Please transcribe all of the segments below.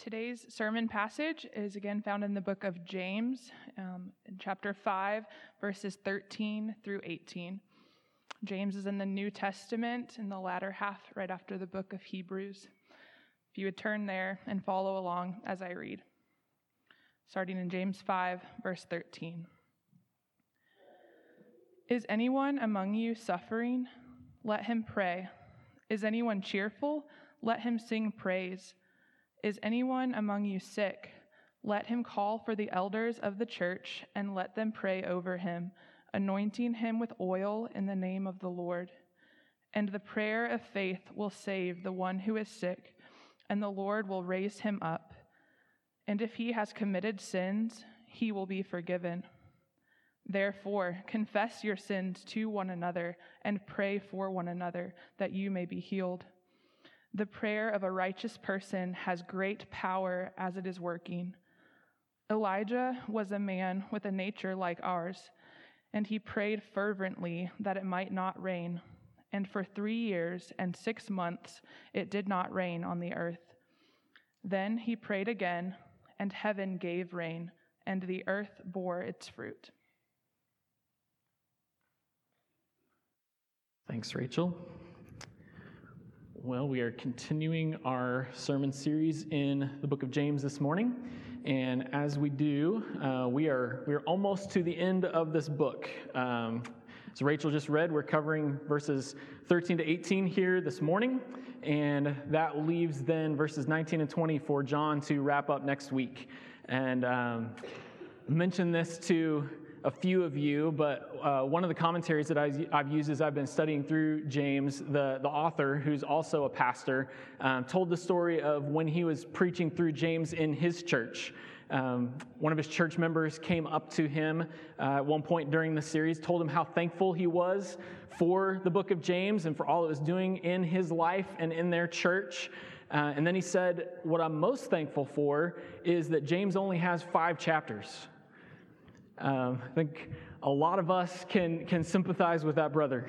Today's sermon passage is again found in the book of James, in chapter 5, verses 13 through 18. James is in the New Testament in the latter half, right after the book of Hebrews. If you would turn there and follow along as I read. Starting in James 5, verse 13. Is anyone among you suffering? Let him pray. Is anyone cheerful? Let him sing praise. Is anyone among you sick? Let him call for the elders of the church and let them pray over him, anointing him with oil in the name of the Lord. And the prayer of faith will save the one who is sick, and the Lord will raise him up. And if he has committed sins, he will be forgiven. Therefore, confess your sins to one another and pray for one another that you may be healed. The prayer of a righteous person has great power as it is working. Elijah was a man with a nature like ours, and he prayed fervently that it might not rain. And for 3 years and 6 months it did not rain on the earth. Then he prayed again, and heaven gave rain, and the earth bore its fruit. Thanks, Rachel. Well, we are continuing our sermon series in the book of James this morning, and as we do, we are almost to the end of this book. So Rachel just read, we're covering verses 13 to 18 here this morning, and that leaves then verses 19 and 20 for John to wrap up next week. And I mentioned this to a few of you, but one of the commentaries that I've used as I've been studying through James, the author, who's also a pastor, told the story of when he was preaching through James in his church. One of his church members came up to him at one point during the series, told him how thankful he was for the book of James and for all it was doing in his life and in their church. And then he said, what I'm most thankful for is that James only has 5 chapters. I think a lot of us can sympathize with that brother.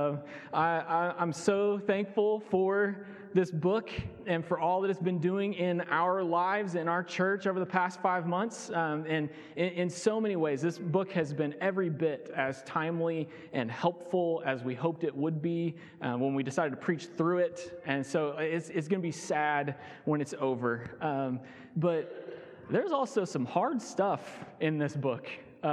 I'm so thankful for this book and for all that it's been doing in our lives, in our church over the past 5 months. And in so many ways, this book has been every bit as timely and helpful as we hoped it would be when we decided to preach through it. And so it's going to be sad when it's over. But there's also some hard stuff in this book.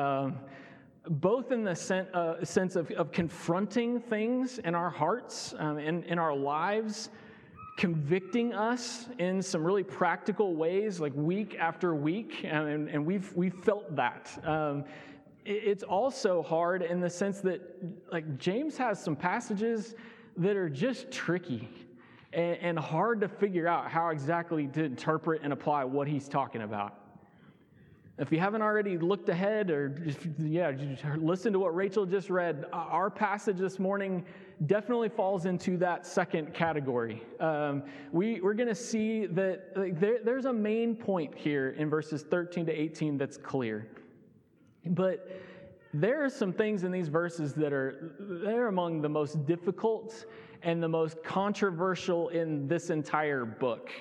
Both in the sense of confronting things in our hearts, in our lives, convicting us in some really practical ways, like week after week, and we've felt that. It's also hard in the sense that, like, James has some passages that are just tricky and hard to figure out how exactly to interpret and apply what he's talking about. If you haven't already looked ahead or just listen to what Rachel just read, our passage this morning definitely falls into that second category. We're going to see that there's a main point here in verses 13 to 18 that's clear. But there are some things in these verses they're among the most difficult and the most controversial in this entire book.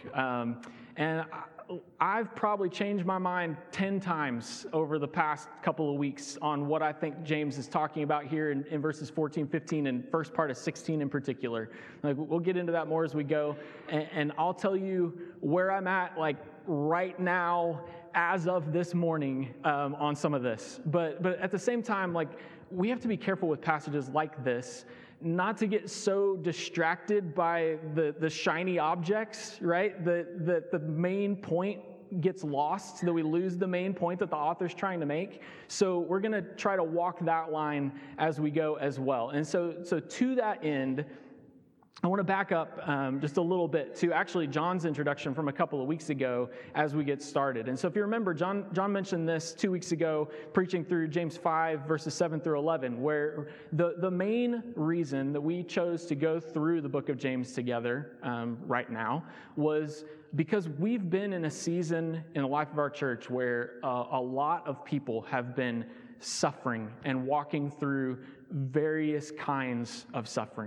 And I've probably changed my mind 10 times over the past couple of weeks on what I think James is talking about here in verses 14, 15, and first part of 16 in particular. Like, we'll get into that more as we go, and I'll tell you where I'm at, like, right now, as of this morning, on some of this. But at the same time, like, we have to be careful with passages like this, not to get so distracted by the shiny objects, right? That the main point gets lost, that we lose the main point that the author's trying to make. So we're going to try to walk that line as we go as well. And so to that end, I want to back up just a little bit to actually John's introduction from a couple of weeks ago as we get started. And so if you remember, John mentioned this 2 weeks ago, preaching through James 5, verses 7 through 11, where the main reason that we chose to go through the book of James together right now was because we've been in a season in the life of our church where a lot of people have been suffering and walking through various kinds of suffering.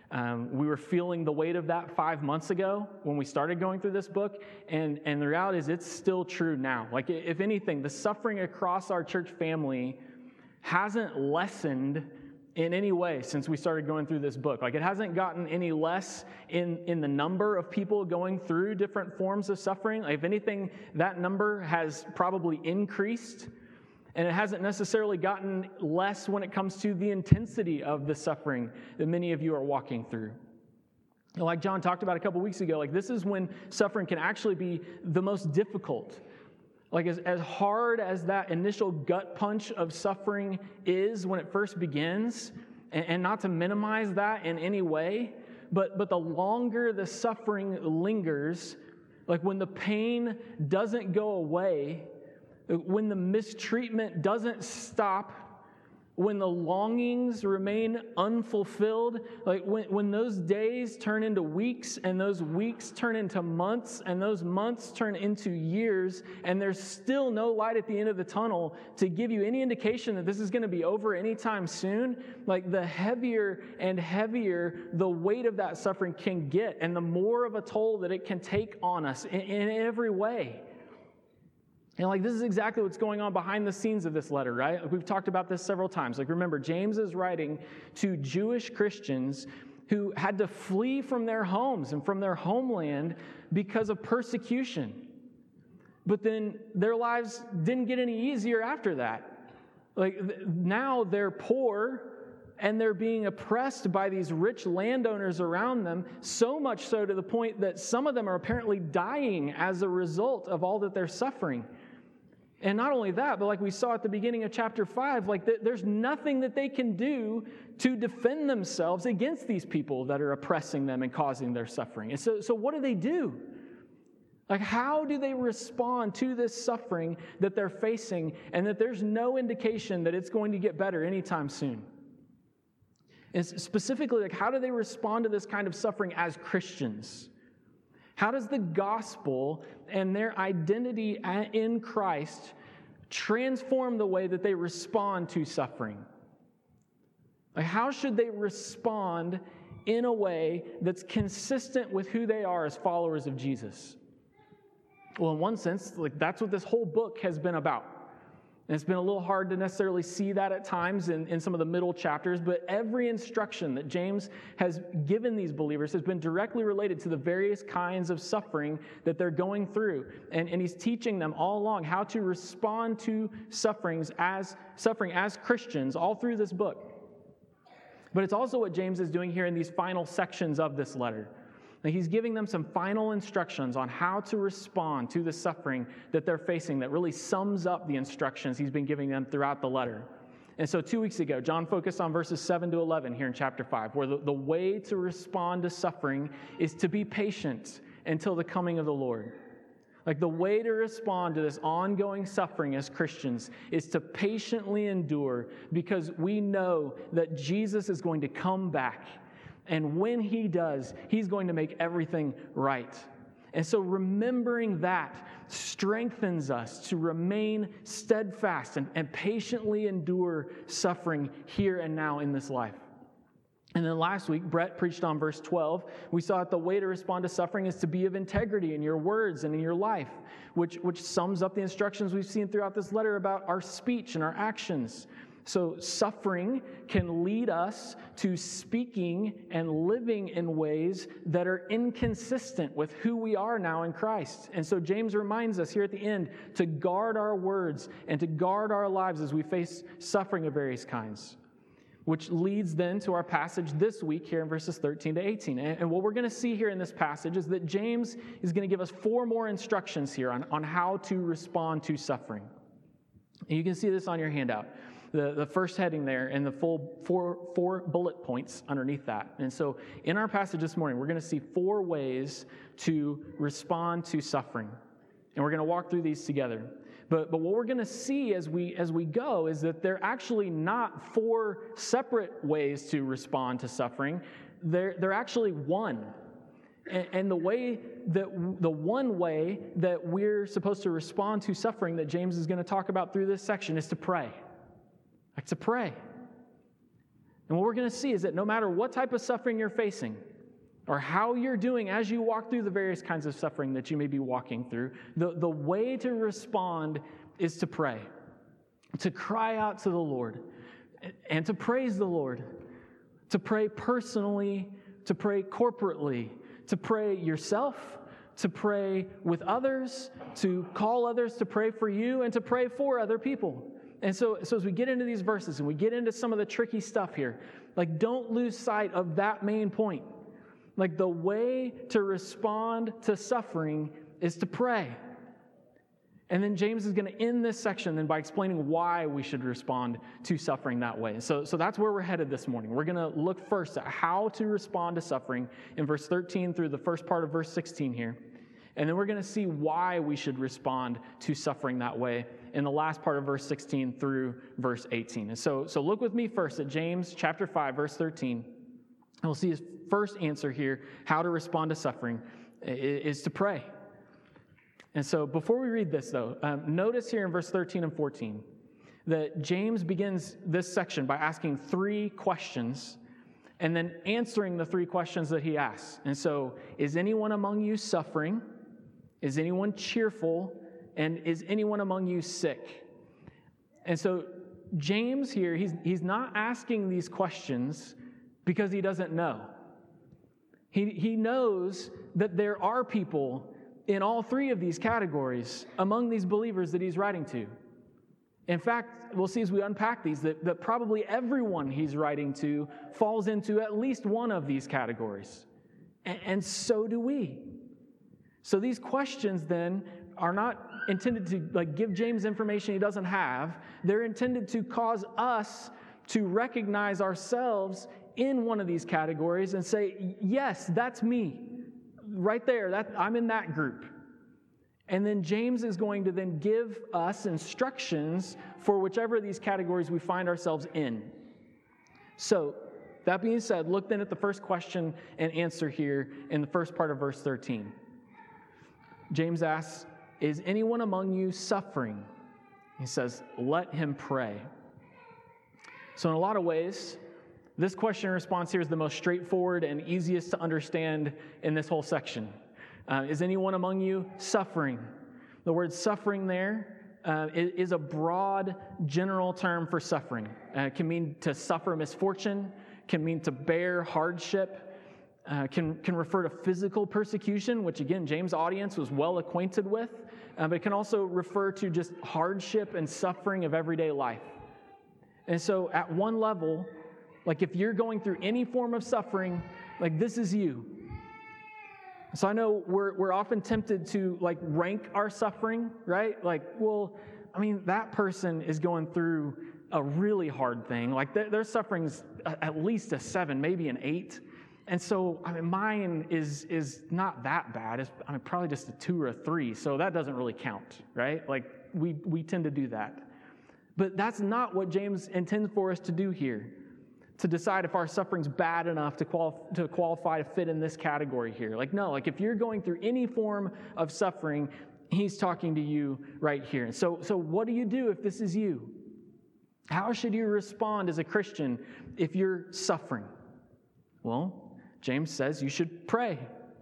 We were feeling the weight of that 5 months ago when we started going through this book, and the reality is it's still true now. Like, if anything, the suffering across our church family hasn't lessened in any way since we started going through this book. Like, it hasn't gotten any less in the number of people going through different forms of suffering. Like, if anything, that number has probably increased, and it hasn't necessarily gotten less when it comes to the intensity of the suffering that many of you are walking through. And like John talked about a couple weeks ago, like, this is when suffering can actually be the most difficult. Like, as hard as that initial gut punch of suffering is when it first begins, and not to minimize that in any way, but the longer the suffering lingers, like when the pain doesn't go away, when the mistreatment doesn't stop, when the longings remain unfulfilled, like when those days turn into weeks, and those weeks turn into months, and those months turn into years, and there's still no light at the end of the tunnel to give you any indication that this is going to be over anytime soon, like the heavier and heavier the weight of that suffering can get, and the more of a toll that it can take on us in every way. And like, this is exactly what's going on behind the scenes of this letter, right? Like, we've talked about this several times. Like, remember, James is writing to Jewish Christians who had to flee from their homes and from their homeland because of persecution. But then their lives didn't get any easier after that. Like, now they're poor and they're being oppressed by these rich landowners around them, so much so to the point that some of them are apparently dying as a result of all that they're suffering. And not only that, but like we saw at the beginning of chapter 5, like there's nothing that they can do to defend themselves against these people that are oppressing them and causing their suffering. And so what do? Like, how do they respond to this suffering that they're facing, and that there's no indication that it's going to get better anytime soon? And specifically, like, how do they respond to this kind of suffering as Christians? How does the gospel and their identity in Christ transform the way that they respond to suffering? Like, how should they respond in a way that's consistent with who they are as followers of Jesus? Well, in one sense, like, that's what this whole book has been about. And it's been a little hard to necessarily see that at times in some of the middle chapters, but every instruction that James has given these believers has been directly related to the various kinds of suffering that they're going through. And he's teaching them all along how to respond to suffering as Christians all through this book. But it's also what James is doing here in these final sections of this letter. Like, he's giving them some final instructions on how to respond to the suffering that they're facing that really sums up the instructions he's been giving them throughout the letter. And so 2 weeks ago, John focused on verses 7 to 11 here in chapter 5, where the way to respond to suffering is to be patient until the coming of the Lord. Like, the way to respond to this ongoing suffering as Christians is to patiently endure, because we know that Jesus is going to come back. And when he does, he's going to make everything right. And so remembering that strengthens us to remain steadfast and patiently endure suffering here and now in this life. And then last week, Brett preached on verse 12. We saw that the way to respond to suffering is to be of integrity in your words and in your life, which sums up the instructions we've seen throughout this letter about our speech and our actions. So suffering can lead us to speaking and living in ways that are inconsistent with who we are now in Christ. And so James reminds us here at the end to guard our words and to guard our lives as we face suffering of various kinds, which leads then to our passage this week here in verses 13 to 18. And what we're going to see here in this passage is that James is going to give us 4 more instructions here on how to respond to suffering. And you can see this on your handout. The first heading there and the full four bullet points underneath that. And so in our passage this morning, we're going to see 4 ways to respond to suffering. And we're going to walk through these together. But what we're going to see as we go is that they're actually not 4 separate ways to respond to suffering. They're actually one. And the one way that we're supposed to respond to suffering that James is going to talk about through this section is to pray. Like, to pray. And what we're going to see is that no matter what type of suffering you're facing, or how you're doing as you walk through the various kinds of suffering that you may be walking through, the way to respond is to pray, to cry out to the Lord, and to praise the Lord, to pray personally, to pray corporately, to pray yourself, to pray with others, to call others to pray for you, and to pray for other people. And so as we get into these verses and we get into some of the tricky stuff here, like, don't lose sight of that main point. Like, the way to respond to suffering is to pray. And then James is going to end this section then by explaining why we should respond to suffering that way. So that's where we're headed this morning. We're going to look first at how to respond to suffering in verse 13 through the first part of verse 16 here. And then we're going to see why we should respond to suffering that way in the last part of verse 16 through verse 18. And so look with me first at James chapter 5, verse 13. And we'll see his first answer here, how to respond to suffering, is to pray. And so before we read this, though, notice here in verse 13 and 14 that James begins this section by asking 3 questions and then answering the 3 questions that he asks. And so, is anyone among you suffering? Is anyone cheerful? And is anyone among you sick? And so James here, he's not asking these questions because he doesn't know. He knows that there are people in all 3 of these categories among these believers that he's writing to. In fact, we'll see as we unpack these that probably everyone he's writing to falls into at least one of these categories. And so do we. So these questions then are not intended to give James information he doesn't have. They're intended to cause us to recognize ourselves in one of these categories and say, yes, that's me. Right there, I'm in that group. And then James is going to then give us instructions for whichever of these categories we find ourselves in. So, that being said, look then at the first question and answer here in the first part of verse 13. James asks, is anyone among you suffering? He says, let him pray. So in a lot of ways, this question and response here is the most straightforward and easiest to understand in this whole section. Is anyone among you suffering? The word suffering there is a broad, general term for suffering. It can mean to suffer misfortune, can mean to bear hardship, can refer to physical persecution, which again, James' audience was well acquainted with, but it can also refer to just hardship and suffering of everyday life. And so at one level, if you're going through any form of suffering, this is you. So I know we're often tempted to rank our suffering, right? That person is going through a really hard thing. Their suffering's at least a 7, maybe an 8. And so, mine is not that bad. It's probably just a 2 or a 3, so that doesn't really count, right? We tend to do that. But that's not what James intends for us to do here, to decide if our suffering's bad enough to qualify to fit in this category here. No, if you're going through any form of suffering, he's talking to you right here. So what do you do if this is you? How should you respond as a Christian if you're suffering? Well, James says you should pray.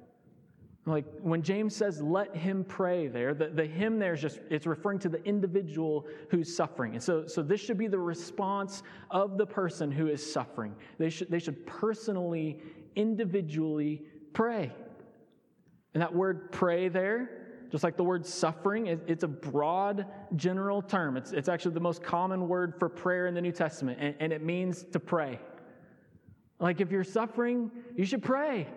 When James says, let him pray there, the him there is it's referring to the individual who's suffering. And so this should be the response of the person who is suffering. They should personally, individually pray. And that word pray there, just like the word suffering, it's a broad, general term. It's actually the most common word for prayer in the New Testament, and it means to pray. If you're suffering, you should pray.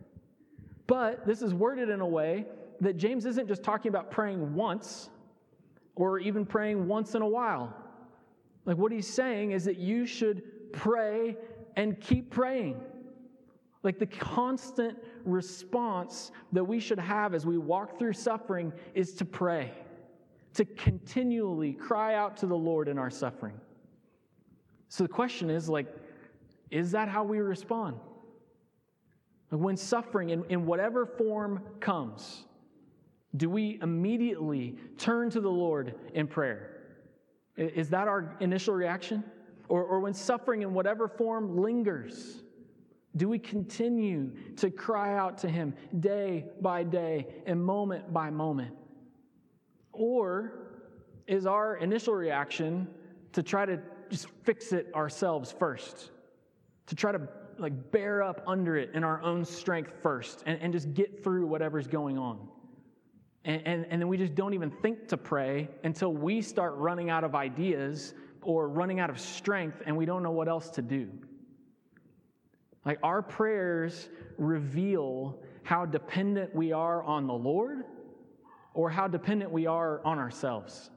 But this is worded in a way that James isn't just talking about praying once or even praying once in a while. What he's saying is that you should pray and keep praying. The constant response that we should have as we walk through suffering is to pray, to continually cry out to the Lord in our suffering. So the question is, is that how we respond? When suffering in whatever form comes, do we immediately turn to the Lord in prayer? Is that our initial reaction? Or when suffering in whatever form lingers, do we continue to cry out to Him day by day and moment by moment? Or is our initial reaction to try to just fix it ourselves first? To try to bear up under it in our own strength first and just get through whatever's going on? And then we just don't even think to pray until we start running out of ideas or running out of strength and we don't know what else to do. Our prayers reveal how dependent we are on the Lord or how dependent we are on ourselves.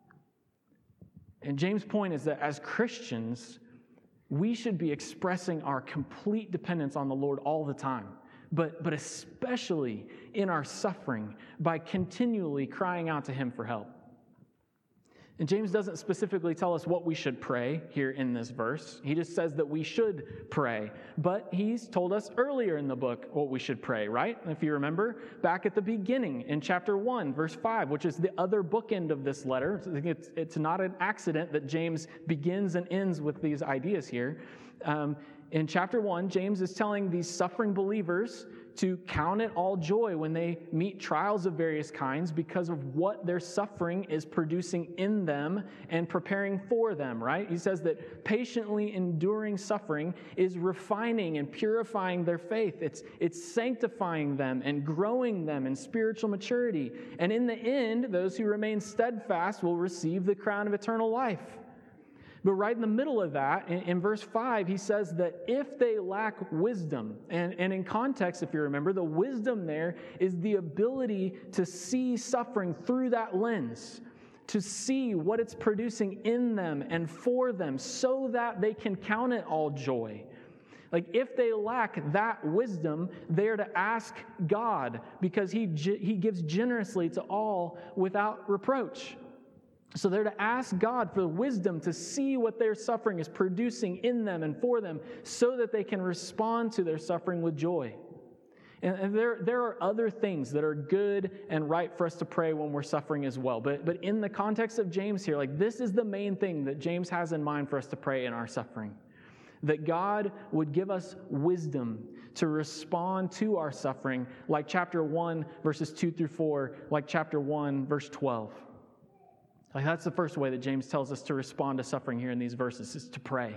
And James' point is that as Christians, we should be expressing our complete dependence on the Lord all the time, but especially in our suffering by continually crying out to Him for help. And James doesn't specifically tell us what we should pray here in this verse. He just says that we should pray. But he's told us earlier in the book what we should pray, right? If you remember, back at the beginning in chapter 1, verse 5, which is the other bookend of this letter. It's not an accident that James begins and ends with these ideas here. In chapter 1, James is telling these suffering believers to count it all joy when they meet trials of various kinds because of what their suffering is producing in them and preparing for them, right? He says that patiently enduring suffering is refining and purifying their faith. It's sanctifying them and growing them in spiritual maturity. And in the end, those who remain steadfast will receive the crown of eternal life. But right in the middle of that, in verse 5, he says that if they lack wisdom, and in context, if you remember, the wisdom there is the ability to see suffering through that lens, to see what it's producing in them and for them so that they can count it all joy. If they lack that wisdom, they're to ask God because He gives generously to all without reproach. So they're to ask God for wisdom to see what their suffering is producing in them and for them so that they can respond to their suffering with joy. And there are other things that are good and right for us to pray when we're suffering as well. But in the context of James here, this is the main thing that James has in mind for us to pray in our suffering. That God would give us wisdom to respond to our suffering like chapter 1, verses 2 through 4, like chapter 1, verse 12. That's the first way that James tells us to respond to suffering here in these verses, is to pray.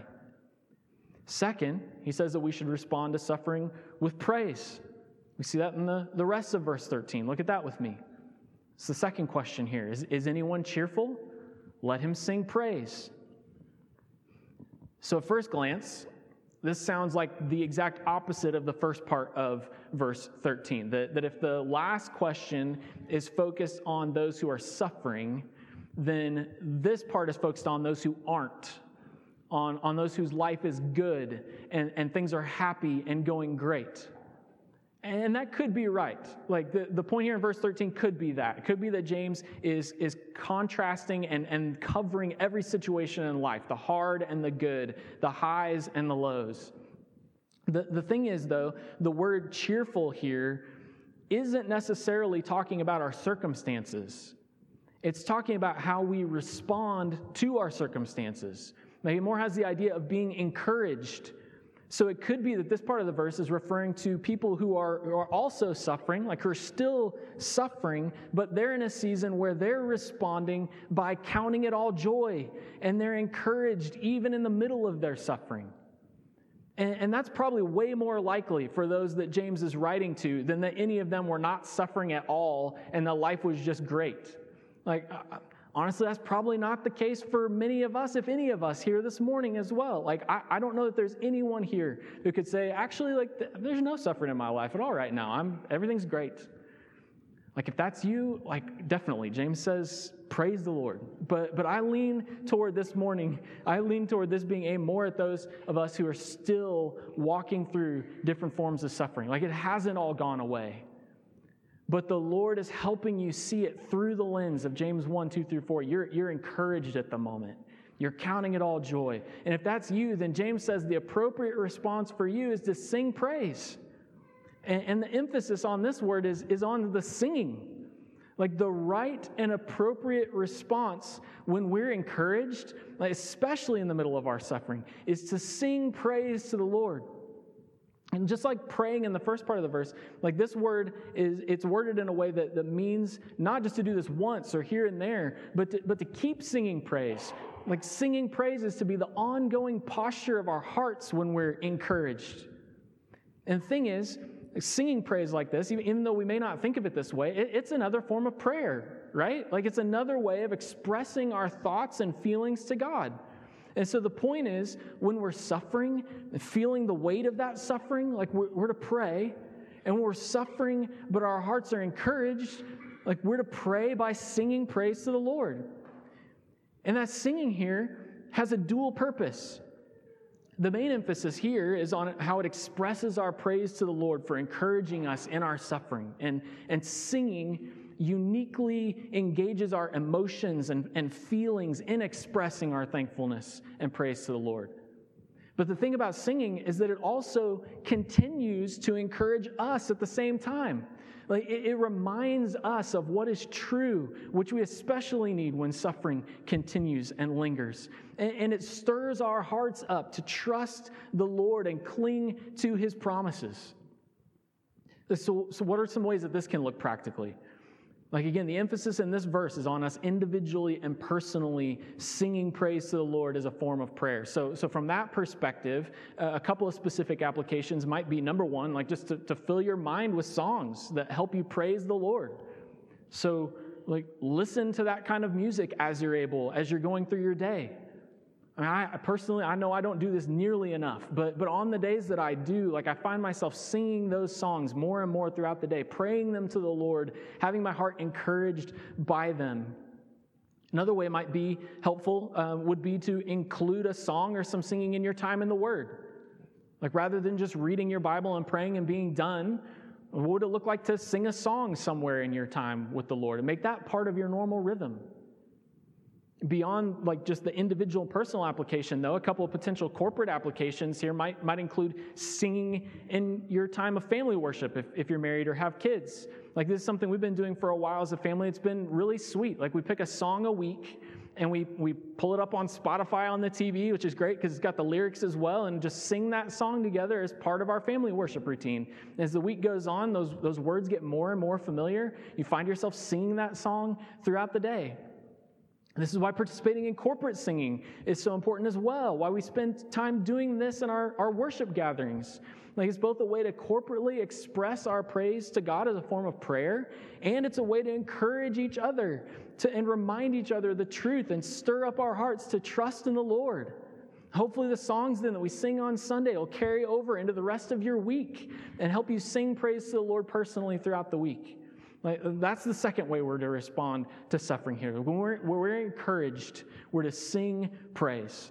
Second, he says that we should respond to suffering with praise. We see that in the rest of verse 13. Look at that with me. It's the second question here. Is anyone cheerful? Let him sing praise. So at first glance, this sounds like the exact opposite of the first part of verse 13. That if the last question is focused on those who are suffering, then this part is focused on those who aren't, on those whose life is good and things are happy and going great. And that could be right. The point here in verse 13 could be that. It could be that James is contrasting and covering every situation in life, the hard and the good, the highs and the lows. The thing is, though, the word cheerful here isn't necessarily talking about our circumstances. It's talking about how we respond to our circumstances. It more has the idea of being encouraged. So it could be that this part of the verse is referring to people who are also suffering, who are still suffering, but they're in a season where they're responding by counting it all joy, and they're encouraged even in the middle of their suffering. And that's probably way more likely for those that James is writing to than that any of them were not suffering at all and the life was just great. Honestly, that's probably not the case for many of us, if any of us here this morning as well. I don't know that there's anyone here who could say, actually, there's no suffering in my life at all right now. Everything's great. If that's you, definitely. James says, praise the Lord. But I lean toward this morning, this being aimed more at those of us who are still walking through different forms of suffering. It hasn't all gone away. But the Lord is helping you see it through the lens of James 1, 2 through 4. You're encouraged at the moment. You're counting it all joy. And if that's you, then James says the appropriate response for you is to sing praise. And the emphasis on this word is on the singing. Like the right and appropriate response when we're encouraged, like especially in the middle of our suffering, is to sing praise to the Lord. And just like praying in the first part of the verse, like this word it's worded in a way that means not just to do this once or here and there, but to keep singing praise. Like singing praise is to be the ongoing posture of our hearts when we're encouraged. And the thing is, singing praise like this, even though we may not think of it this way, it's another form of prayer, right? Like it's another way of expressing our thoughts and feelings to God. And so the point is, when we're suffering and feeling the weight of that suffering, like we're to pray. And when we're suffering, but our hearts are encouraged, like we're to pray by singing praise to the Lord. And that singing here has a dual purpose. The main emphasis here is on how it expresses our praise to the Lord for encouraging us in our suffering. And singing uniquely engages our emotions and feelings in expressing our thankfulness and praise to the Lord. But the thing about singing is that it also continues to encourage us at the same time. Like it reminds us of what is true, which we especially need when suffering continues and lingers. And it stirs our hearts up to trust the Lord and cling to His promises. So what are some ways that this can look practically? Like again, the emphasis in this verse is on us individually and personally singing praise to the Lord as a form of prayer. So from that perspective, a couple of specific applications might be, number one, like just to fill your mind with songs that help you praise the Lord. So like listen to that kind of music as you're able, as you're going through your day. I mean, I personally know I don't do this nearly enough, but on the days that I do, like I find myself singing those songs more and more throughout the day, praying them to the Lord, having my heart encouraged by them. Another way it might be helpful would be to include a song or some singing in your time in the Word. Like rather than just reading your Bible and praying and being done, what would it look like to sing a song somewhere in your time with the Lord and make that part of your normal rhythm? Beyond like just the individual personal application, though, a couple of potential corporate applications here might include singing in your time of family worship if you're married or have kids. Like this is something we've been doing for a while as a family. It's been really sweet. Like we pick a song a week and we pull it up on Spotify on the TV, which is great because it's got the lyrics as well, and just sing that song together as part of our family worship routine. As the week goes on, those words get more and more familiar. You find yourself singing that song throughout the day. This is why participating in corporate singing is so important as well, why we spend time doing this in our worship gatherings. Like it's both a way to corporately express our praise to God as a form of prayer, and it's a way to encourage each other and remind each other the truth and stir up our hearts to trust in the Lord. Hopefully the songs then that we sing on Sunday will carry over into the rest of your week and help you sing praise to the Lord personally throughout the week. Like, that's the second way we're to respond to suffering here. When we're encouraged, we're to sing praise.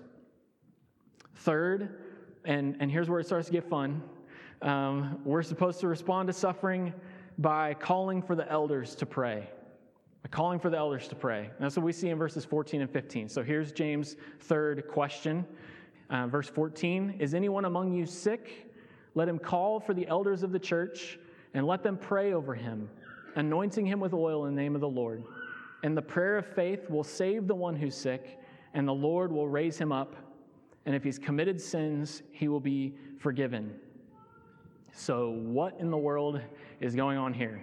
Third, and here's where it starts to get fun, we're supposed to respond to suffering by calling for the elders to pray. By calling for the elders to pray. And that's what we see in verses 14 and 15. So here's James' third question. Verse 14, is anyone among you sick? Let him call for the elders of the church and let them pray over him, anointing him with oil in the name of the Lord. And the prayer of faith will save the one who's sick, and the Lord will raise him up. And if he's committed sins, he will be forgiven. So what in the world is going on here?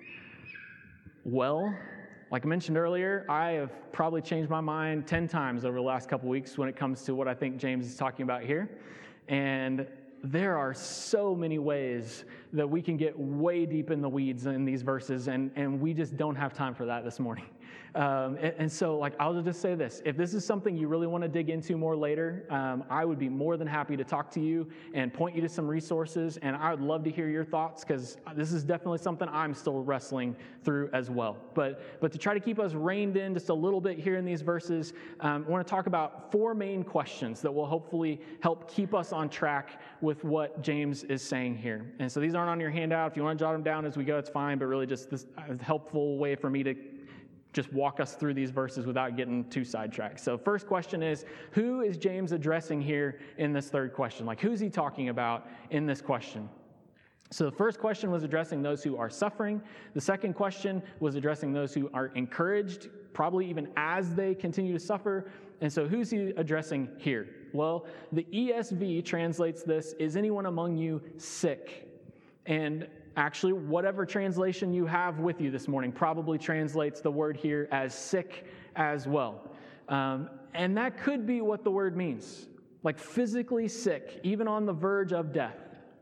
Well, like I mentioned earlier, I have probably changed my mind 10 times over the last couple weeks when it comes to what I think James is talking about here. And there are so many ways that we can get way deep in the weeds in these verses, and we just don't have time for that this morning. And so, like, I'll just say this. If this is something you really want to dig into more later, I would be more than happy to talk to you and point you to some resources, and I would love to hear your thoughts because this is definitely something I'm still wrestling through as well. But to try to keep us reined in just a little bit here in these verses, I want to talk about four main questions that will hopefully help keep us on track with what James is saying here. And so these aren't on your handout. If you want to jot them down as we go, it's fine, but really just this helpful way for me to just walk us through these verses without getting too sidetracked. So first question is, who is James addressing here in this third question? Like, who's he talking about in this question? So the first question was addressing those who are suffering. The second question was addressing those who are encouraged, probably even as they continue to suffer. And so who's he addressing here? Well, the ESV translates this, "Is anyone among you sick?" And actually, whatever translation you have with you this morning probably translates the word here as sick as well. And that could be what the word means, like physically sick, even on the verge of death.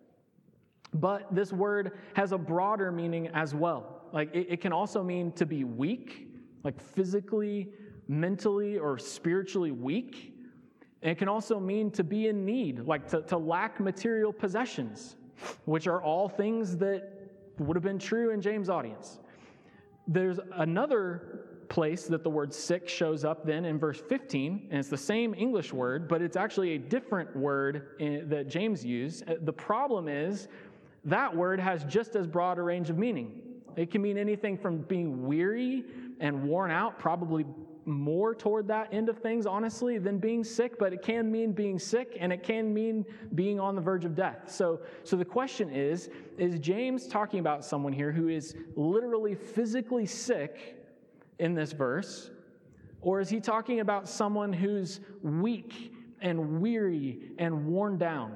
But this word has a broader meaning as well. Like it can also mean to be weak, like physically, mentally, or spiritually weak. And it can also mean to be in need, like to lack material possessions, which are all things that would have been true in James' audience. There's another place that the word sick shows up then in verse 15, and it's the same English word, but it's actually a different word that James used. The problem is that word has just as broad a range of meaning. It can mean anything from being weary and worn out, probably more toward that end of things, honestly, than being sick, but it can mean being sick, and it can mean being on the verge of death. So the question is James talking about someone here who is literally physically sick in this verse, or is he talking about someone who's weak and weary and worn down?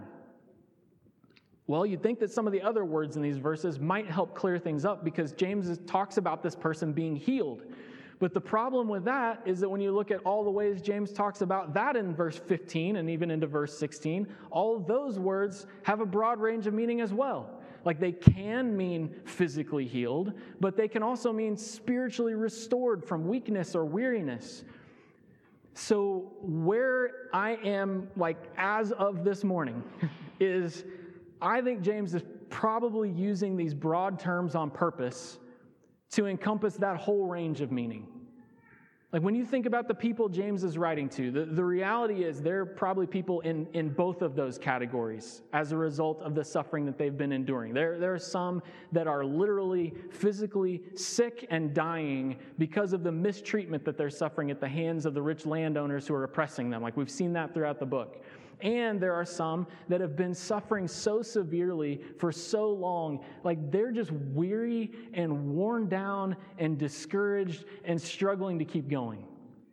Well, you'd think that some of the other words in these verses might help clear things up because James talks about this person being healed. But the problem with that is that when you look at all the ways James talks about that in verse 15 and even into verse 16, all of those words have a broad range of meaning as well. Like they can mean physically healed, but they can also mean spiritually restored from weakness or weariness. So where I am, like as of this morning, is I think James is probably using these broad terms on purpose to encompass that whole range of meaning. Like when you think about the people James is writing to, the reality is there are probably people in both of those categories as a result of the suffering that they've been enduring. There are some that are literally physically sick and dying because of the mistreatment that they're suffering at the hands of the rich landowners who are oppressing them. Like we've seen that throughout the book. And there are some that have been suffering so severely for so long, like they're just weary and worn down and discouraged and struggling to keep going.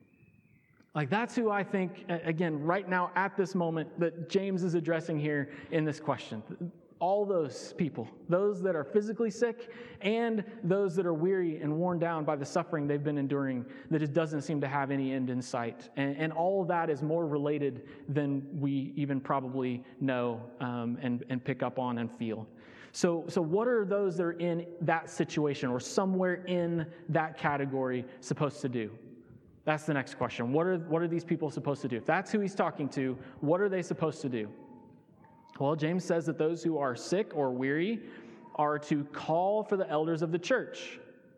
Like that's who I think, again, right now at this moment that James is addressing here in this question. All those people, those that are physically sick and those that are weary and worn down by the suffering they've been enduring that just doesn't seem to have any end in sight. And all of that is more related than we even probably know and pick up on and feel. So what are those that are in that situation or somewhere in that category supposed to do? That's the next question. What are these people supposed to do? If that's who he's talking to, what are they supposed to do? Well, James says that those who are sick or weary are to call for the elders of the church.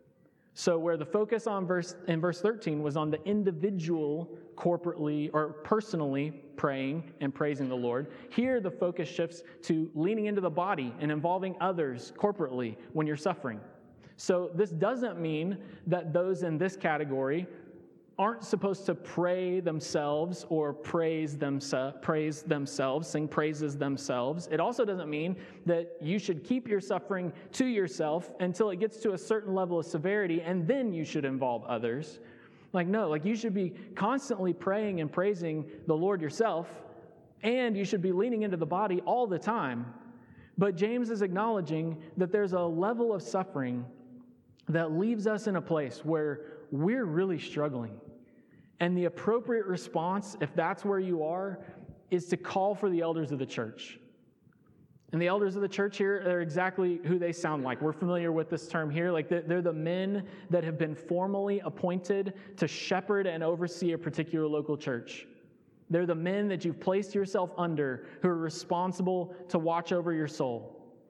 So where the focus in verse 13 was on the individual corporately or personally praying and praising the Lord, here the focus shifts to leaning into the body and involving others corporately when you're suffering. So this doesn't mean that those in this category aren't supposed to pray themselves or praise themselves, sing praises themselves. It also doesn't mean that you should keep your suffering to yourself until it gets to a certain level of severity and then you should involve others. Like, no, like you should be constantly praying and praising the Lord yourself, and you should be leaning into the body all the time. But James is acknowledging that there's a level of suffering that leaves us in a place where we're really struggling. And the appropriate response, if that's where you are, is to call for the elders of the church. And the elders of the church here are exactly who they sound like. We're familiar with this term here. Like they're the men that have been formally appointed to shepherd and oversee a particular local church. They're the men that you've placed yourself under who are responsible to watch over your soul.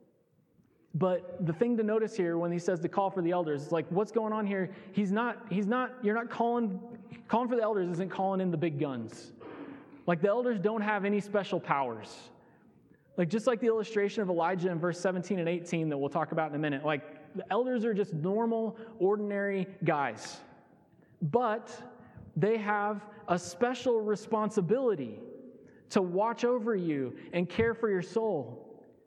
But the thing to notice here when he says to call for the elders, is like what's going on here, you're not calling for the elders isn't calling in the big guns. Like the elders don't have any special powers. Like just like the illustration of Elijah in verse 17 and 18 that we'll talk about in a minute, like the elders are just normal, ordinary guys. But they have a special responsibility to watch over you and care for your soul.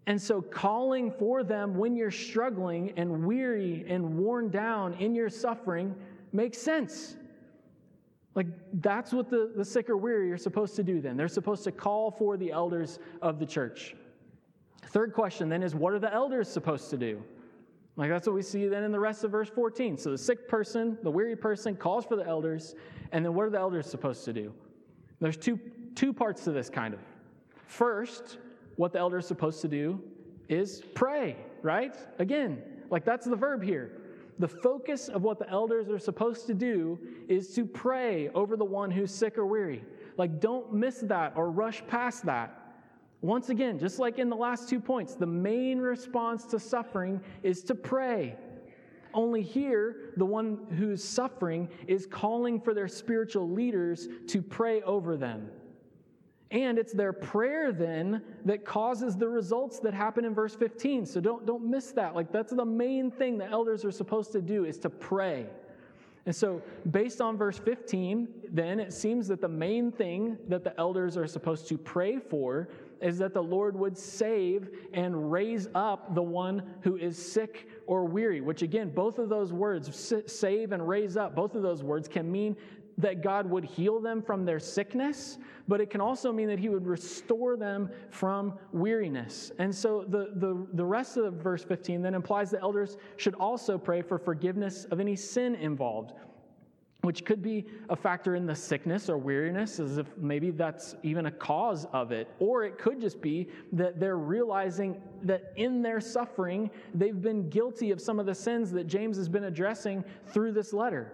And so calling for them when you're struggling and weary and worn down in your suffering makes sense. Like, that's what the sick or weary are supposed to do then. They're supposed to call for the elders of the church. Third question then is, what are the elders supposed to do? Like, that's what we see then in the rest of verse 14. So the sick person, the weary person, calls for the elders, and then what are the elders supposed to do? There's two parts to this, kind of. First, what the elder is supposed to do is pray, right? Again, like, that's the verb here. The focus of what the elders are supposed to do is to pray over the one who's sick or weary. Like, don't miss that or rush past that. Once again, just like in the last 2 points, the main response to suffering is to pray. Only here, the one who's suffering is calling for their spiritual leaders to pray over them. And it's their prayer then that causes the results that happen in verse 15. So don't miss that. Like, that's the main thing the elders are supposed to do, is to pray. And so based on verse 15, then it seems that the main thing that the elders are supposed to pray for is that the Lord would save and raise up the one who is sick or weary, which again, both of those words, save and raise up, both of those words can mean that God would heal them from their sickness, but it can also mean that he would restore them from weariness. And so the rest of verse 15 then implies the elders should also pray for forgiveness of any sin involved, which could be a factor in the sickness or weariness, as if maybe that's even a cause of it. Or it could just be that they're realizing that in their suffering, they've been guilty of some of the sins that James has been addressing through this letter.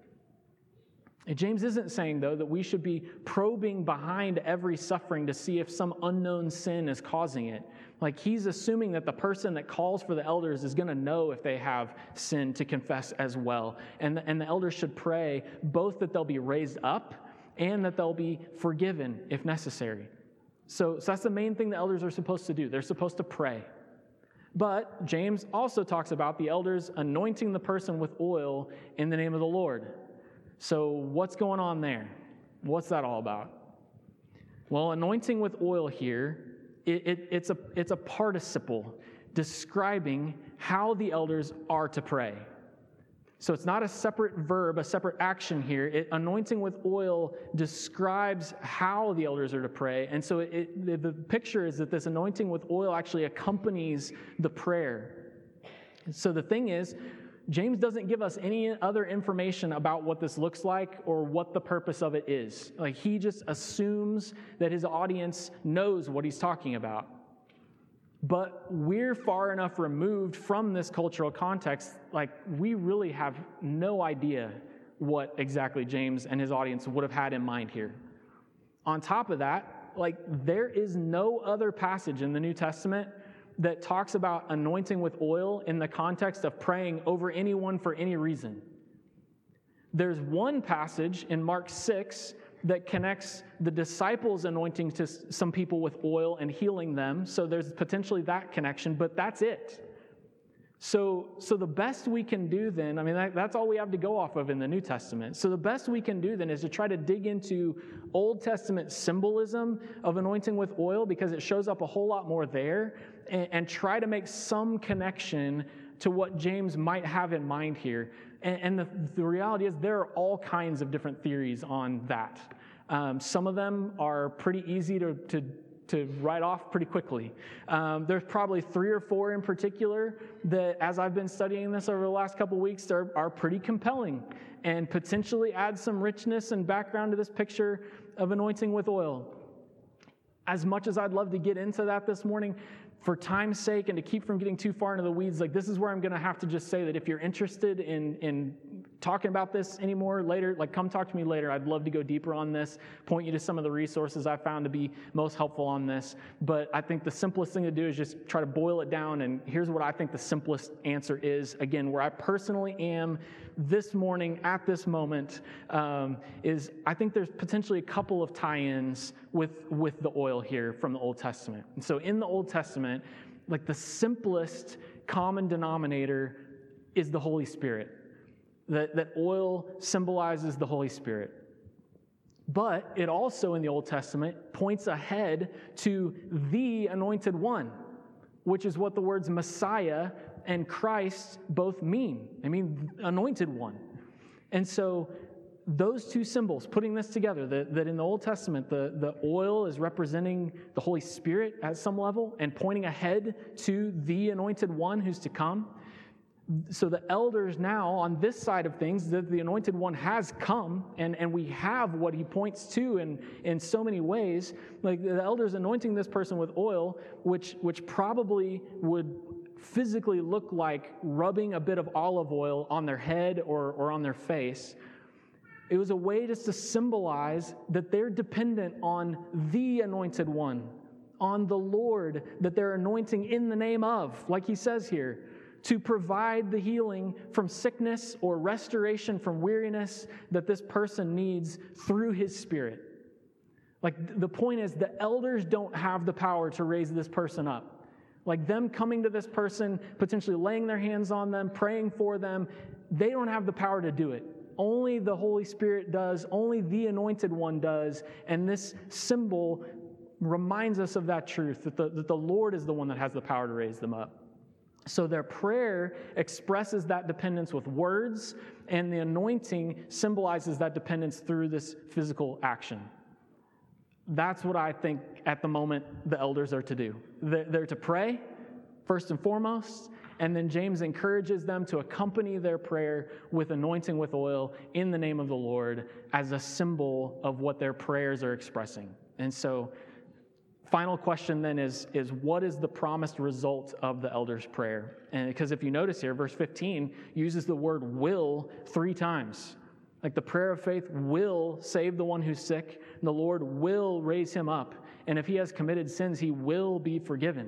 And James isn't saying, though, that we should be probing behind every suffering to see if some unknown sin is causing it. Like, he's assuming that the person that calls for the elders is going to know if they have sin to confess as well. And the elders should pray both that they'll be raised up and that they'll be forgiven if necessary. So that's the main thing the elders are supposed to do. They're supposed to pray. But James also talks about the elders anointing the person with oil in the name of the Lord. So what's going on there? What's that all about? Well, anointing with oil here, it's a participle describing how the elders are to pray. So it's not a separate verb, a separate action here. Anointing with oil describes how the elders are to pray. And so the picture is that this anointing with oil actually accompanies the prayer. So the thing is, James doesn't give us any other information about what this looks like or what the purpose of it is. Like, he just assumes that his audience knows what he's talking about. But we're far enough removed from this cultural context, like, we really have no idea what exactly James and his audience would have had in mind here. On top of that, like, there is no other passage in the New Testament that talks about anointing with oil in the context of praying over anyone for any reason. There's one passage in Mark 6 that connects the disciples anointing to some people with oil and healing them, so there's potentially that connection, but that's it. So the best we can do then, I mean, that's all we have to go off of in the New Testament. So the best we can do then is to try to dig into Old Testament symbolism of anointing with oil, because it shows up a whole lot more there, and try to make some connection to what James might have in mind here. And the reality is there are all kinds of different theories on that. Some of them are pretty easy to write off pretty quickly. There's probably 3 or 4 in particular that, as I've been studying this over the last couple of weeks, are pretty compelling and potentially add some richness and background to this picture of anointing with oil. As much as I'd love to get into that this morning, for time's sake and to keep from getting too far into the weeds, like, this is where I'm going to have to just say that if you're interested in talking about this anymore later, like, come talk to me later. I'd love to go deeper on this, point you to some of the resources I found to be most helpful on this. But I think the simplest thing to do is just try to boil it down, and here's what I think the simplest answer is. Again, where I personally am this morning at this moment is I think there's potentially a couple of tie-ins with the oil here from the Old Testament. And so in the Old Testament, like, the simplest common denominator is the Holy Spirit. That oil symbolizes the Holy Spirit. But it also, in the Old Testament, points ahead to the Anointed One. which is what the words Messiah and Christ both mean. I mean, anointed one. And so those two symbols, putting this together, that in the Old Testament, the oil is representing the Holy Spirit at some level and pointing ahead to the anointed one who's to come. So the elders now, on this side of things, that the anointed one has come, and we have what he points to in so many ways. Like the elders anointing this person with oil, which probably would physically look like rubbing a bit of olive oil on their head or on their face. It was a way just to symbolize that they're dependent on the anointed one, on the Lord that they're anointing in the name of, like he says here, to provide the healing from sickness or restoration from weariness that this person needs through his Spirit. Like the point is, the elders don't have the power to raise this person up. Like them coming to this person, potentially laying their hands on them, praying for them, they don't have the power to do it. Only the Holy Spirit does, only the anointed one does, and this symbol reminds us of that truth, that the Lord is the one that has the power to raise them up. So their prayer expresses that dependence with words, and the anointing symbolizes that dependence through this physical action. That's what I think at the moment the elders are to do. They're to pray, first and foremost, and then James encourages them to accompany their prayer with anointing with oil in the name of the Lord as a symbol of what their prayers are expressing. And so, final question then is what is the promised result of the elder's prayer? And because if you notice here, verse 15 uses the word will 3 times. Like the prayer of faith will save the one who's sick. The Lord will raise him up. And if he has committed sins, he will be forgiven.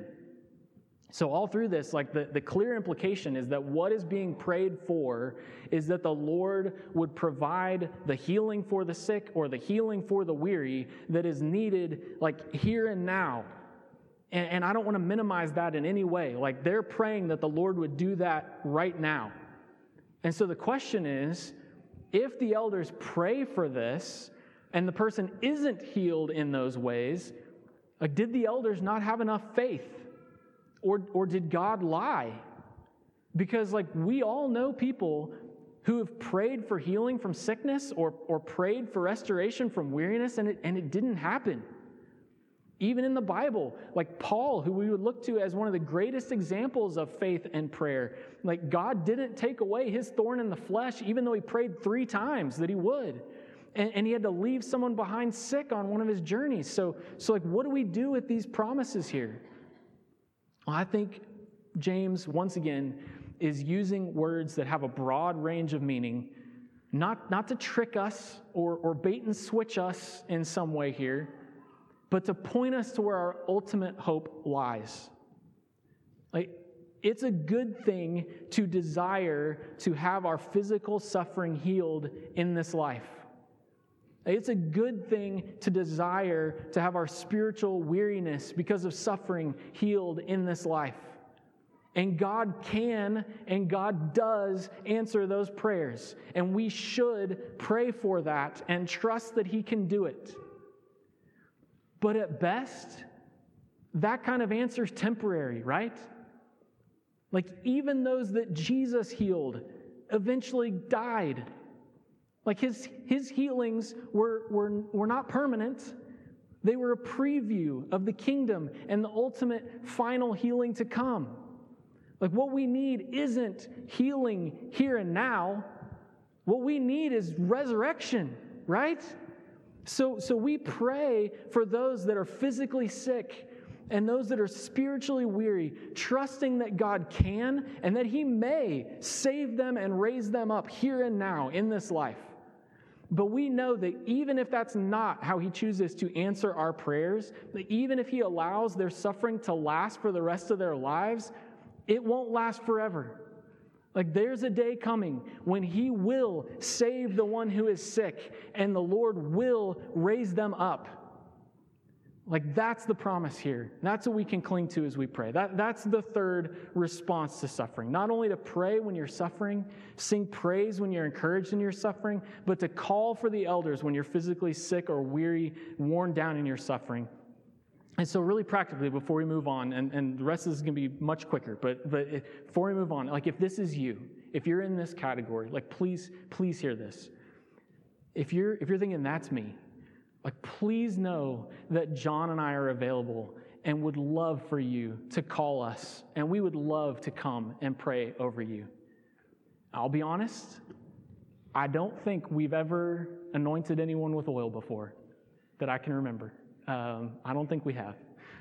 So all through this, like the clear implication is that what is being prayed for is that the Lord would provide the healing for the sick or the healing for the weary that is needed like here and now. And I don't want to minimize that in any way. Like they're praying that the Lord would do that right now. And so the question is, if the elders pray for this and the person isn't healed in those ways, like did the elders not have enough faith? Or did God lie? Because like we all know people who have prayed for healing from sickness or prayed for restoration from weariness and it didn't happen. Even in the Bible, like Paul, who we would look to as one of the greatest examples of faith and prayer, like God didn't take away his thorn in the flesh, even though he prayed 3 times that he would. And he had to leave someone behind sick on one of his journeys. So like what do we do with these promises here? Well, I think James, once again, is using words that have a broad range of meaning, not to trick us or bait and switch us in some way here, but to point us to where our ultimate hope lies. Like, it's a good thing to desire to have our physical suffering healed in this life. It's a good thing to desire to have our spiritual weariness because of suffering healed in this life. And God can and God does answer those prayers. And we should pray for that and trust that he can do it. But at best, that kind of answer is temporary, right? Like even those that Jesus healed eventually died. Like his healings were not permanent. They were a preview of the kingdom and the ultimate final healing to come. Like what we need isn't healing here and now. What we need is resurrection, right? So we pray for those that are physically sick and those that are spiritually weary, trusting that God can and that he may save them and raise them up here and now in this life. But we know that even if that's not how he chooses to answer our prayers, that even if he allows their suffering to last for the rest of their lives, it won't last forever. Like there's a day coming when he will save the one who is sick and the Lord will raise them up. Like that's the promise here. That's what we can cling to as we pray. That's the third response to suffering. Not only to pray when you're suffering, sing praise when you're encouraged in your suffering, but to call for the elders when you're physically sick or weary, worn down in your suffering. And so really practically, before we move on, and the rest of this is going to be much quicker, but before we move on, like if this is you, if you're in this category, like please hear this. If you're thinking that's me, like please know that John and I are available and would love for you to call us, and we would love to come and pray over you. I'll be honest, I don't think we've ever anointed anyone with oil before that I can remember. I don't think we have.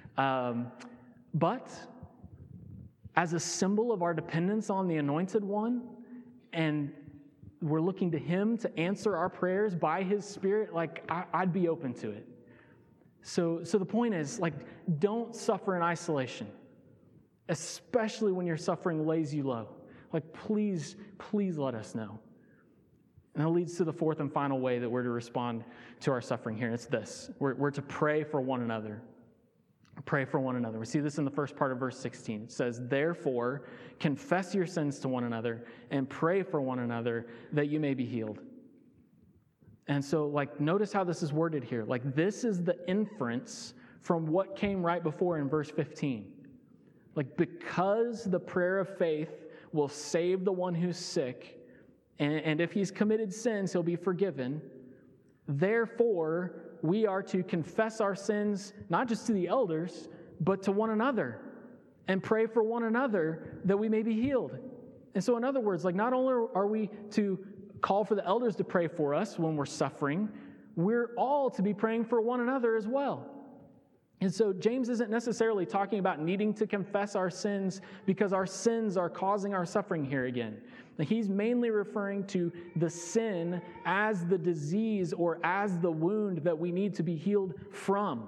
But as a symbol of our dependence on the Anointed One, and we're looking to Him to answer our prayers by His Spirit, like I'd be open to it. So the point is, like, don't suffer in isolation, especially when your suffering lays you low. Like, please let us know. And that leads to the fourth and final way that we're to respond to our suffering here. And it's this. We're to pray for one another. Pray for one another. We see this in the first part of verse 16. It says, therefore, confess your sins to one another and pray for one another that you may be healed. And so, like, notice how this is worded here. Like, this is the inference from what came right before in verse 15. Like, because the prayer of faith will save the one who's sick, and if he's committed sins, he'll be forgiven. Therefore, we are to confess our sins, not just to the elders, but to one another, and pray for one another that we may be healed. And so, in other words, like, not only are we to call for the elders to pray for us when we're suffering, we're all to be praying for one another as well. And so James isn't necessarily talking about needing to confess our sins because our sins are causing our suffering here again. He's mainly referring to the sin as the disease or as the wound that we need to be healed from.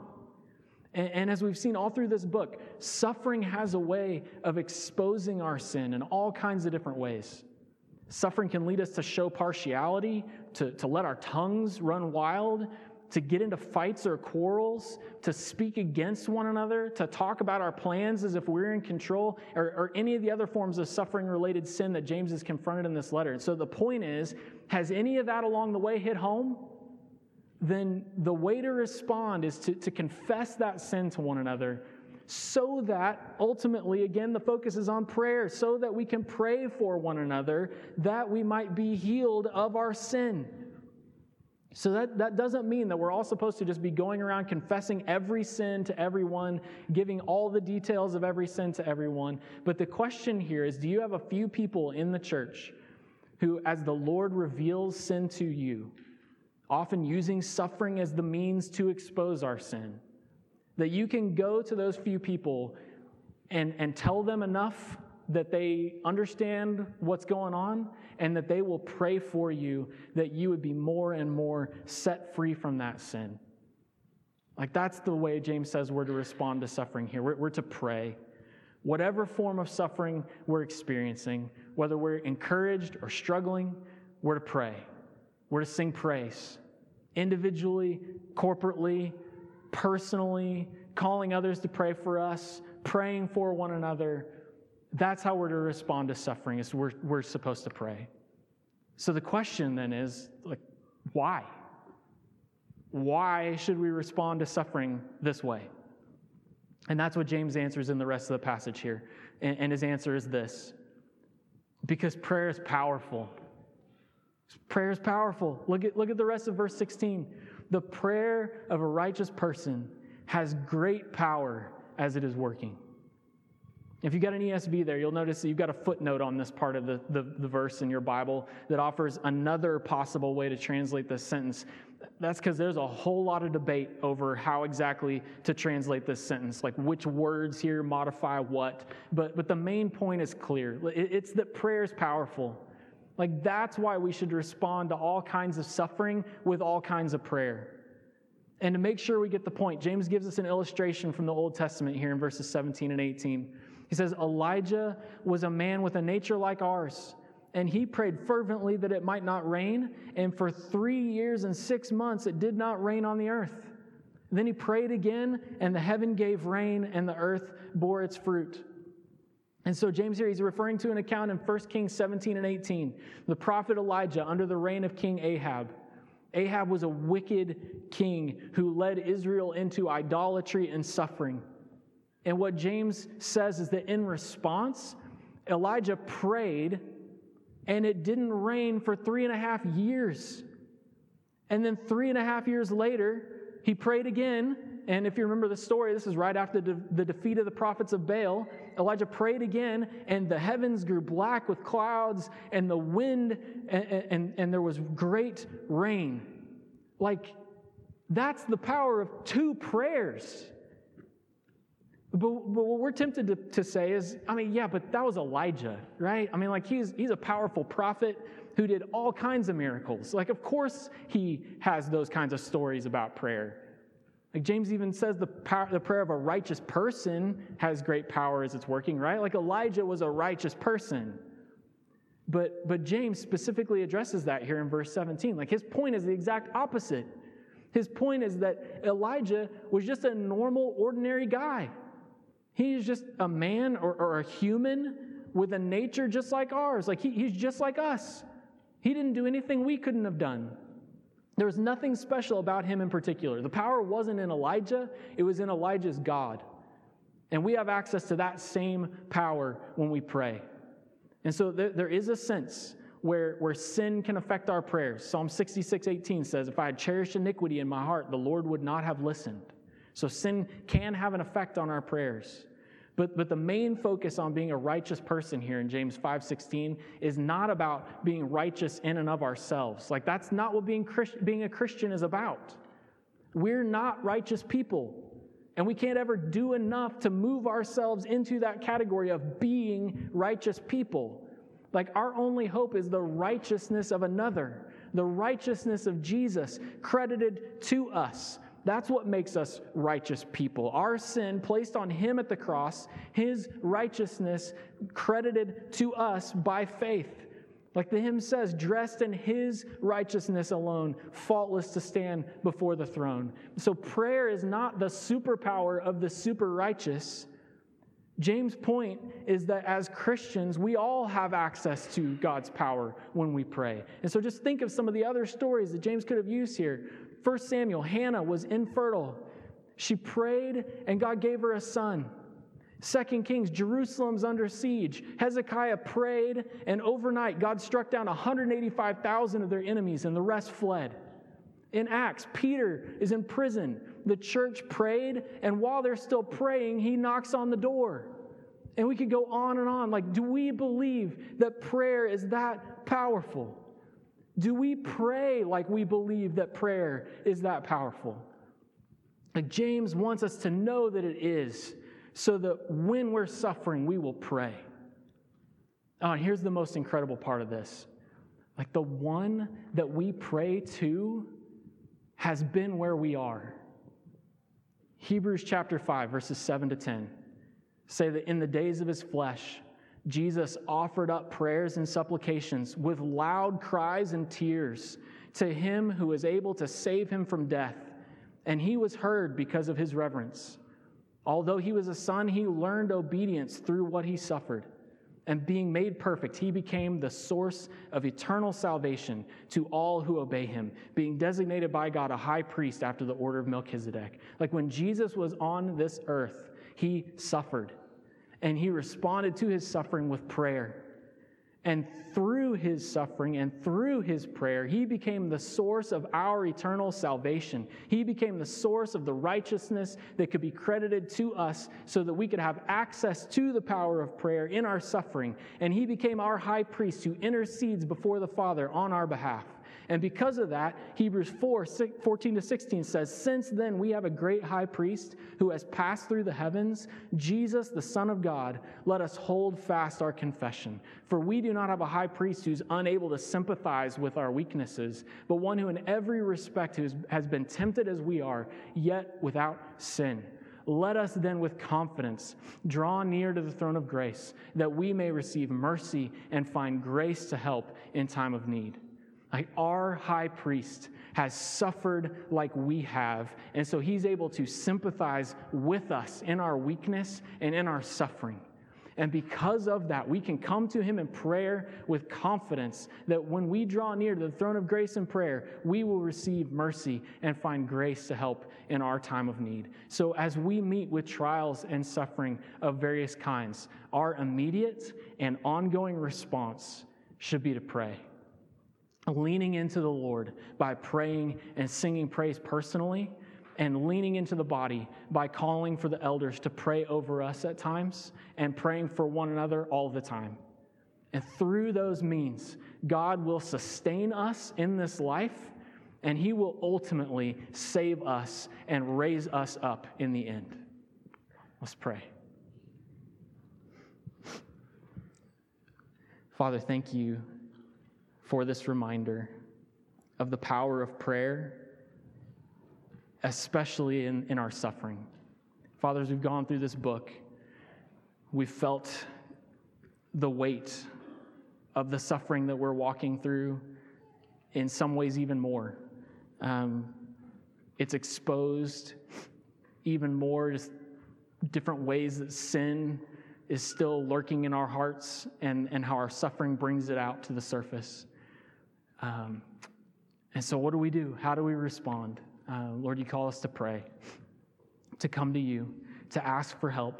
And as we've seen all through this book, suffering has a way of exposing our sin in all kinds of different ways. Suffering can lead us to show partiality, to let our tongues run wild, to get into fights or quarrels, to speak against one another, to talk about our plans as if we're in control, or any of the other forms of suffering-related sin that James has confronted in this letter. And so the point is, has any of that along the way hit home? Then the way to respond is to confess that sin to one another, so that ultimately, again, the focus is on prayer, so that we can pray for one another, that we might be healed of our sin. So that doesn't mean that we're all supposed to just be going around confessing every sin to everyone, giving all the details of every sin to everyone. But the question here is, do you have a few people in the church who, as the Lord reveals sin to you, often using suffering as the means to expose our sin, that you can go to those few people and tell them enough that they understand what's going on, and that they will pray for you, that you would be more and more set free from that sin. Like, that's the way James says we're to respond to suffering here. We're to pray. Whatever form of suffering we're experiencing, whether we're encouraged or struggling, we're to pray. We're to sing praise. Individually, corporately, personally, calling others to pray for us, praying for one another. That's how we're to respond to suffering, is we're supposed to pray. So the question then is, like, why? Why should we respond to suffering this way? And that's what James answers in the rest of the passage here. And his answer is this: because prayer is powerful. Prayer is powerful. Look at the rest of verse 16. The prayer of a righteous person has great power as it is working. If you got an ESV there, you'll notice that you've got a footnote on this part of the verse in your Bible that offers another possible way to translate this sentence. That's because there's a whole lot of debate over how exactly to translate this sentence, like which words here modify what. But the main point is clear. It's that prayer is powerful. Like, that's why we should respond to all kinds of suffering with all kinds of prayer. And to make sure we get the point, James gives us an illustration from the Old Testament here in verses 17 and 18. He says, Elijah was a man with a nature like ours, and he prayed fervently that it might not rain, and for 3 years and 6 months it did not rain on the earth. Then he prayed again, and the heaven gave rain, and the earth bore its fruit. And so James here, he's referring to an account in 1 Kings 17 and 18, the prophet Elijah under the reign of King Ahab. Ahab was a wicked king who led Israel into idolatry and suffering. And what James says is that in response, Elijah prayed, and it didn't rain for 3.5 years. And then 3.5 years later, he prayed again. And if you remember the story, this is right after the defeat of the prophets of Baal. Elijah prayed again, and the heavens grew black with clouds, and the wind, and there was great rain. Like, that's the power of 2 prayers. But what we're tempted to say is, yeah, but that was Elijah, right? Like, he's a powerful prophet who did all kinds of miracles. Like, of course he has those kinds of stories about prayer. Like, James even says the prayer of a righteous person has great power as it's working, right? Like, Elijah was a righteous person. But James specifically addresses that here in verse 17. Like, his point is the exact opposite. His point is that Elijah was just a normal, ordinary guy. He's just a man or a human with a nature just like ours. Like, he's just like us. He didn't do anything we couldn't have done. There was nothing special about him in particular. The power wasn't in Elijah, it was in Elijah's God. And we have access to that same power when we pray. And so there is a sense where sin can affect our prayers. Psalm 66:18 says, if I had cherished iniquity in my heart, the Lord would not have listened. So sin can have an effect on our prayers. But the main focus on being a righteous person here in James 5:16 is not about being righteous in and of ourselves. Like, that's not what being a Christian is about. We're not righteous people, and we can't ever do enough to move ourselves into that category of being righteous people. Like, our only hope is the righteousness of another, the righteousness of Jesus credited to us. That's what makes us righteous people. Our sin placed on him at the cross, his righteousness credited to us by faith. Like the hymn says, dressed in his righteousness alone, faultless to stand before the throne. So prayer is not the superpower of the super righteous. James' point is that as Christians, we all have access to God's power when we pray. And so just think of some of the other stories that James could have used here. 1 Samuel, Hannah was infertile. She prayed, and God gave her a son. 2 Kings, Jerusalem's under siege. Hezekiah prayed, and overnight, God struck down 185,000 of their enemies, and the rest fled. In Acts, Peter is in prison. The church prayed, and while they're still praying, he knocks on the door. And we could go on and on. Like, do we believe that prayer is that powerful? Do we pray like we believe that prayer is that powerful? Like, James wants us to know that it is, so that when we're suffering, we will pray. Oh, and here's the most incredible part of this. Like, the one that we pray to has been where we are. Hebrews chapter 5, verses 7 to 10 say that in the days of his flesh, Jesus offered up prayers and supplications with loud cries and tears to him who is able to save him from death, and he was heard because of his reverence. Although he was a son, he learned obedience through what he suffered. And being made perfect, he became the source of eternal salvation to all who obey him, being designated by God a high priest after the order of Melchizedek. Like, when Jesus was on this earth, he suffered, and he responded to his suffering with prayer. And through his suffering and through his prayer, he became the source of our eternal salvation. He became the source of the righteousness that could be credited to us so that we could have access to the power of prayer in our suffering. And he became our high priest who intercedes before the Father on our behalf. And because of that, Hebrews 4:14-16 says, since then we have a great high priest who has passed through the heavens, Jesus, the Son of God. Let us hold fast our confession. For we do not have a high priest who's unable to sympathize with our weaknesses, but one who in every respect has been tempted as we are, yet without sin. Let us then with confidence draw near to the throne of grace, that we may receive mercy and find grace to help in time of need. Like, our high priest has suffered like we have, and so he's able to sympathize with us in our weakness and in our suffering. And because of that, we can come to him in prayer with confidence that when we draw near to the throne of grace in prayer, we will receive mercy and find grace to help in our time of need. So as we meet with trials and suffering of various kinds, our immediate and ongoing response should be to pray. Leaning into the Lord by praying and singing praise personally, and leaning into the body by calling for the elders to pray over us at times and praying for one another all the time. And through those means, God will sustain us in this life, and he will ultimately save us and raise us up in the end. Let's pray. Father, thank you for this reminder of the power of prayer, especially in our suffering. Father, as we've gone through this book, we've felt the weight of the suffering that we're walking through, in some ways even more. It's exposed even more just different ways that sin is still lurking in our hearts, and how our suffering brings it out to the surface. And so what do we do? How do we respond? Lord, you call us to pray, to come to you, to ask for help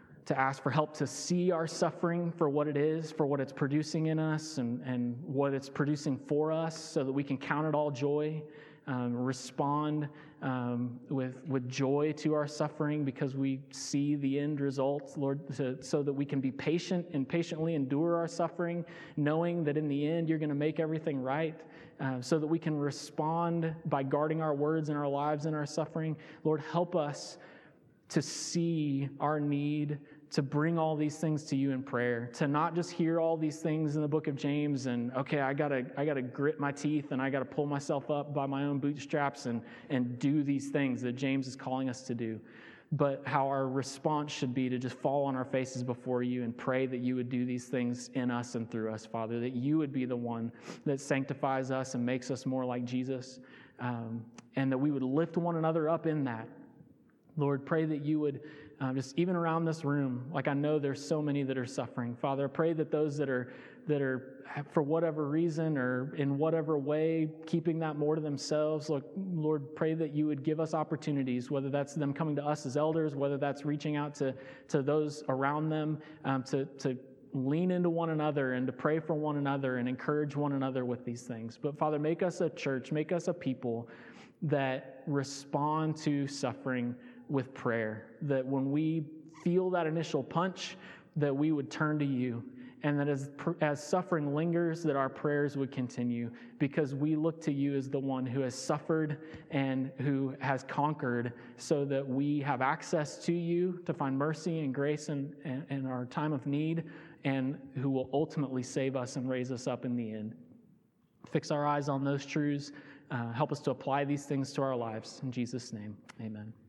to see our suffering for what it is, for what it's producing in us, and what it's producing for us, so that we can count it all joy, respond with joy to our suffering because we see the end results, Lord, so that we can be patient and patiently endure our suffering, knowing that in the end you're going to make everything right, so that we can respond by guarding our words and our lives in our suffering. Lord, help us to see our need to bring all these things to you in prayer, to not just hear all these things in the book of James and, okay, I gotta grit my teeth and I gotta pull myself up by my own bootstraps and do these things that James is calling us to do, but how our response should be to just fall on our faces before you and pray that you would do these things in us and through us, Father, that you would be the one that sanctifies us and makes us more like Jesus, and that we would lift one another up in that. Lord, pray that you would, just even around this room, like I know there's so many that are suffering. Father, I pray that those that are for whatever reason or in whatever way keeping that more to themselves, Lord, pray that you would give us opportunities, whether that's them coming to us as elders, whether that's reaching out to those around them, to lean into one another and to pray for one another and encourage one another with these things. But Father, make us a church, make us a people that respond to suffering with prayer, that when we feel that initial punch, that we would turn to you, and that as suffering lingers, that our prayers would continue, because we look to you as the one who has suffered and who has conquered, so that we have access to you to find mercy and grace in our time of need, and who will ultimately save us and raise us up in the end. Fix our eyes on those truths. Help us to apply these things to our lives. In Jesus' name, amen.